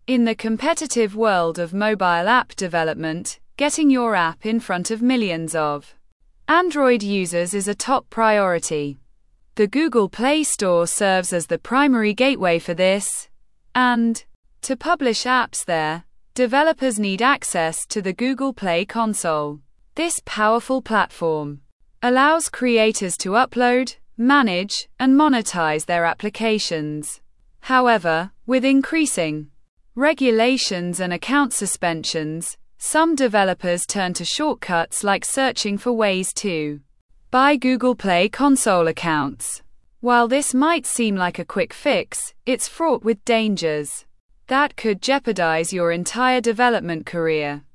In the competitive world of mobile app development, getting your app in front of millions of Android users is a top priority. The Google Play Store serves as the primary gateway for this, and to publish apps there, developers need access to the Google Play console. This powerful platform allows creators to upload, manage, and monetize their applications. However, with increasing regulations and account suspensions, some developers turn to shortcuts like searching for ways to buy Google Play console accounts. While this might seem like a quick fix, it's fraught with dangers that could jeopardize your entire development career.